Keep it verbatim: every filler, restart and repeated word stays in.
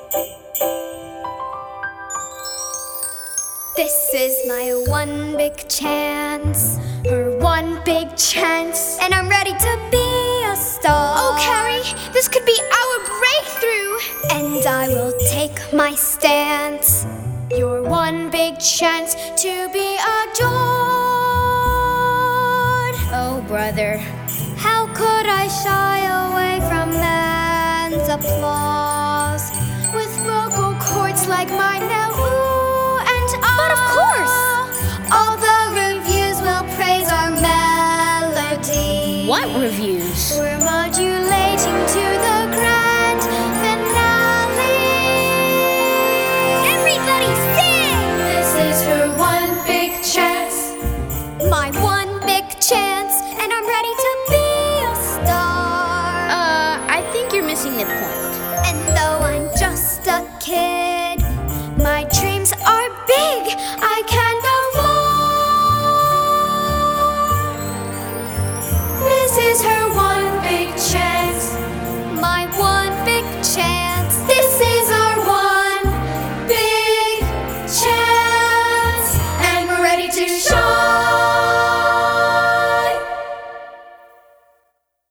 This is my one big chance, her one big chance, and I'm ready to be a star. Oh, Carrie, this could be our breakthrough. And I will take my stance. Your one big chance to be adored. Oh, brother, how could I shy away from man's applause? With vocal cords like mine now, ooh and ah. But of course, all the reviews will praise our melody. what reviews? We're